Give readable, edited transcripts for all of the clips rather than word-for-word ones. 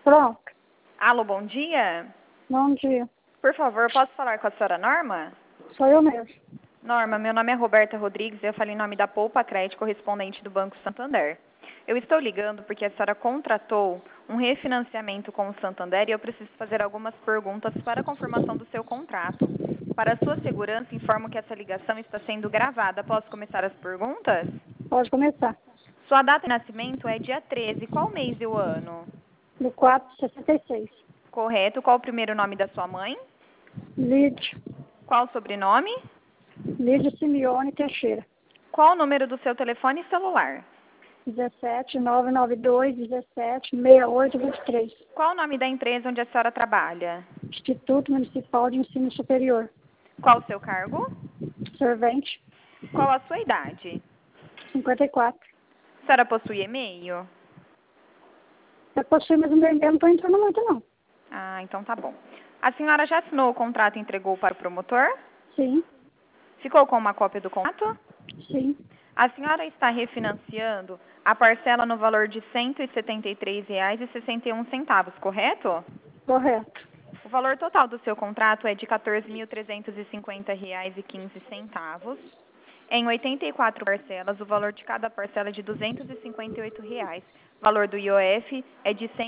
Pronto. Alô, bom dia. Bom dia. Por favor, posso falar com a senhora Norma? Sou eu mesmo. Norma, meu nome é Roberta Rodrigues e eu falo em nome da Poupa Crédito, correspondente do Banco Santander. Eu estou ligando porque a senhora contratou um refinanciamento com o Santander e eu preciso fazer algumas perguntas para a confirmação do seu contrato. Para sua segurança, informo que essa ligação está sendo gravada. Posso começar as perguntas? Pode começar. Sua data de nascimento é dia 13. Qual mês e o ano? Do 466. Correto. Qual o primeiro nome da sua mãe? Lídio. Qual o sobrenome? Lídio Simeone Teixeira. Qual o número do seu telefone celular? 17992 176823. Qual o nome da empresa onde a senhora trabalha? Instituto Municipal de Ensino Superior. Qual o seu cargo? Servente. Qual a sua idade? 54. A senhora possui e-mail? Eu possui, mas não estou entrando muito, não. Ah, então tá bom. A senhora já assinou o contrato e entregou para o promotor? Sim. Ficou com uma cópia do contrato? Sim. A senhora está refinanciando a parcela no valor de R$ 173,61, correto? Correto. O valor total do seu contrato é de R$ 14.350,15. Em 84 parcelas, o valor de cada parcela é de R$ 258. O valor do IOF é de R$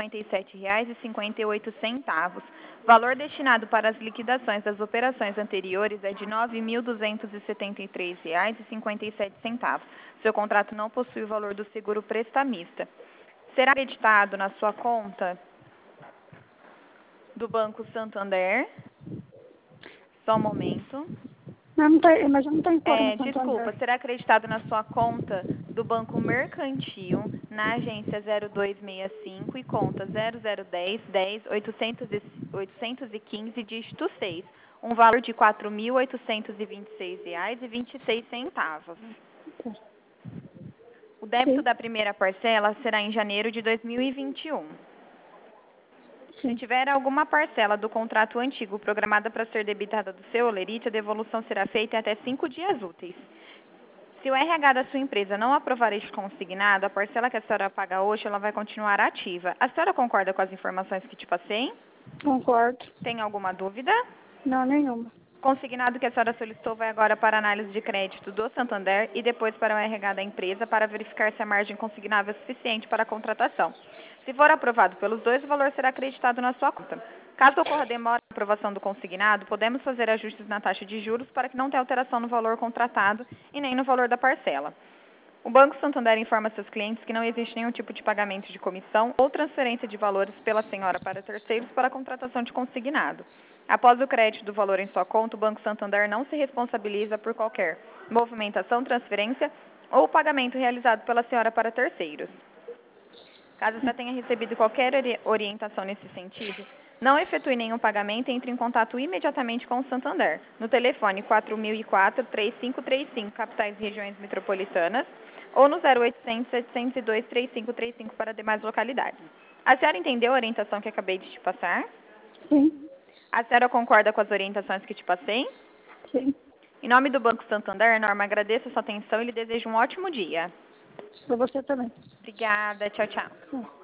157,58. O valor destinado para as liquidações das operações anteriores é de R$ 9.273,57. Seu contrato não possui o valor do seguro prestamista. Será acreditado na sua conta do Banco Santander? Só um momento. Mas eu não tenho conta no Desculpa, Santander. será acreditado na sua conta do Banco Mercantil, na agência 0265 e conta 0010 10 815, dígito 6, um valor de R$ 4.826,26. O débito Sim. da primeira parcela será em janeiro de 2021. Se Sim. tiver alguma parcela do contrato antigo programada para ser debitada do seu holerite, a devolução será feita em até 5 dias úteis. Se o RH da sua empresa não aprovar este consignado, a parcela que a senhora paga hoje, ela vai continuar ativa. A senhora concorda com as informações que te passei? Concordo. Tem alguma dúvida? Não, nenhuma. Consignado que a senhora solicitou vai agora para a análise de crédito do Santander e depois para o RH da empresa para verificar se a margem consignável é suficiente para a contratação. Se for aprovado pelos dois, o valor será acreditado na sua conta. Caso ocorra demora na aprovação do consignado, podemos fazer ajustes na taxa de juros para que não tenha alteração no valor contratado e nem no valor da parcela. O Banco Santander informa seus clientes que não existe nenhum tipo de pagamento de comissão ou transferência de valores pela senhora para terceiros para a contratação de consignado. Após o crédito do valor em sua conta, o Banco Santander não se responsabiliza por qualquer movimentação, transferência ou pagamento realizado pela senhora para terceiros. Caso você tenha recebido qualquer orientação nesse sentido, não efetue nenhum pagamento e entre em contato imediatamente com o Santander, no telefone 4004-3535, capitais e regiões metropolitanas, ou no 0800-702-3535 para demais localidades. A senhora entendeu a orientação que acabei de te passar? Sim. A senhora concorda com as orientações que te passei? Sim. Em nome do Banco Santander, Norma, agradeço a sua atenção e lhe desejo um ótimo dia. Para você também. Obrigada. Tchau, tchau. Sim.